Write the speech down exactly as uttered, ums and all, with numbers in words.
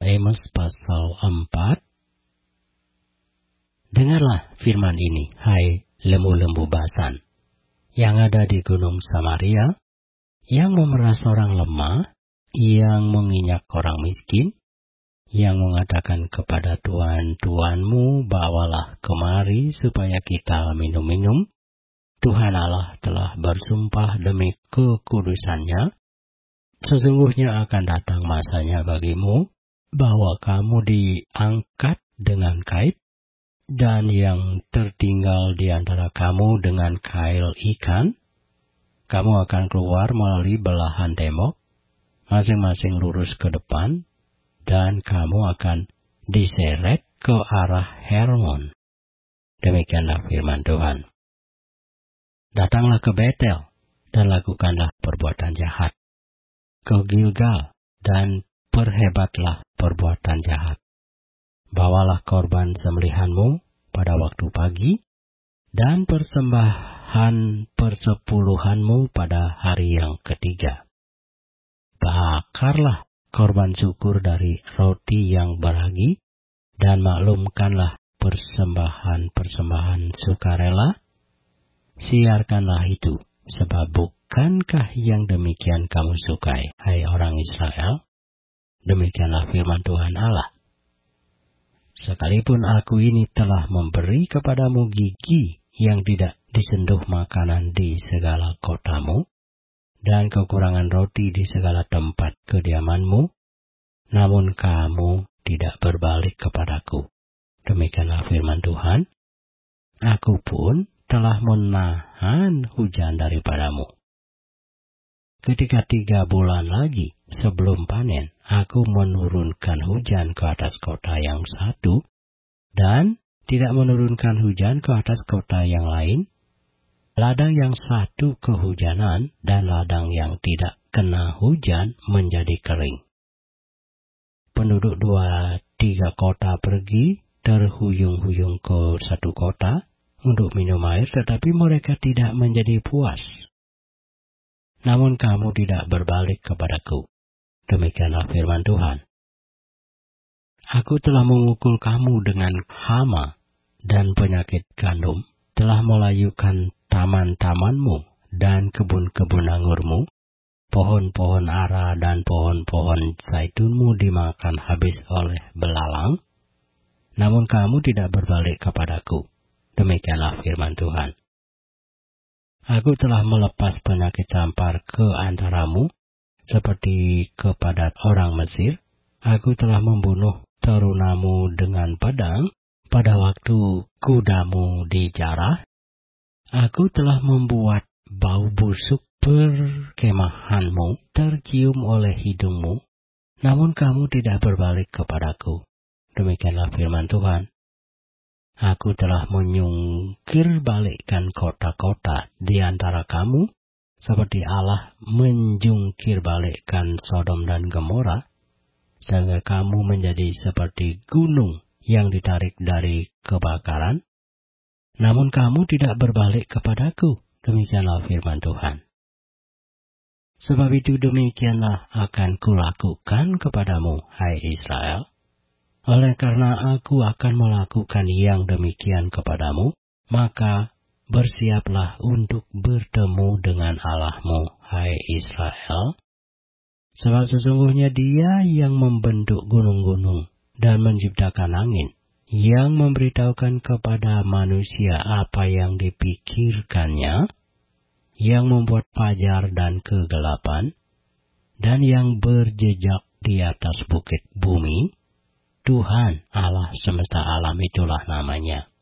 Amos pasal empat. Dengarlah firman ini, hai lembu-lembu Basan, yang ada di gunung Samaria, yang memeras orang lemah, yang menginjak orang miskin, yang mengatakan kepada tuan-tuanmu, bawalah kemari supaya kita minum-minum. Tuhan Allah telah bersumpah demi kekudusannya, sesungguhnya akan datang masanya bagimu, bahwa kamu diangkat dengan kait, dan yang tertinggal di antara kamu dengan kail ikan. Kamu akan keluar melalui belahan tembok, masing-masing lurus ke depan, dan kamu akan diseret ke arah Hermon. Demikianlah firman Tuhan. Datanglah ke Betel, dan lakukanlah perbuatan jahat. Ke Gilgal, dan perhebatlah perbuatan jahat. Bawalah korban sembelihanmu pada waktu pagi, dan persembahan persepuluhanmu pada hari yang ketiga. Bakarlah korban syukur dari roti yang beragi, dan maklumkanlah persembahan-persembahan sukarela. Siarkanlah itu, sebab bukankah yang demikian kamu sukai, hai orang Israel? Demikianlah firman Tuhan Allah. Sekalipun aku ini telah memberi kepadamu gigi yang tidak disentuh makanan di segala kotamu, dan kekurangan roti di segala tempat kediamanmu, namun kamu tidak berbalik kepadaku. Demikianlah firman Tuhan. Aku pun telah menahan hujan daripadamu. Ketika tiga bulan lagi sebelum panen, aku menurunkan hujan ke atas kota yang satu, dan tidak menurunkan hujan ke atas kota yang lain. Ladang yang satu kehujanan, dan ladang yang tidak kena hujan menjadi kering. Penduduk dua tiga kota pergi terhuyung-huyung ke satu kota untuk minum air, tetapi mereka tidak menjadi puas. Namun kamu tidak berbalik kepadaku. Demikianlah firman Tuhan. Aku telah memukul kamu dengan hama dan penyakit gandum, telah melayukan taman-tamanmu dan kebun-kebun anggurmu, pohon-pohon ara dan pohon-pohon zaitunmu dimakan habis oleh belalang. Namun kamu tidak berbalik kepadaku. Demikianlah firman Tuhan. Aku telah melepas penyakit campar ke antaramu, seperti kepada orang Mesir. Aku telah membunuh terunamu dengan pedang, pada waktu kudamu dijarah. Aku telah membuat bau busuk perkemahanmu tercium oleh hidungmu, namun kamu tidak berbalik kepadaku. Demikianlah firman Tuhan. Aku telah menyungkir balikkan kota-kota di antara kamu, seperti Allah menjungkir balikkan Sodom dan Gomora, sehingga kamu menjadi seperti gunung yang ditarik dari kebakaran. Namun kamu tidak berbalik kepadaku. Demikianlah firman Tuhan. Sebab itu demikianlah akan kulakukan kepadamu, hai Israel. Oleh karena aku akan melakukan yang demikian kepadamu, maka bersiaplah untuk bertemu dengan Allahmu, hai Israel. Sebab sesungguhnya Dia yang membentuk gunung-gunung dan menciptakan angin, yang memberitahukan kepada manusia apa yang dipikirkannya, yang membuat fajar dan kegelapan, dan yang berjejak di atas bukit bumi. Tuhan Allah semesta alam itulah namanya.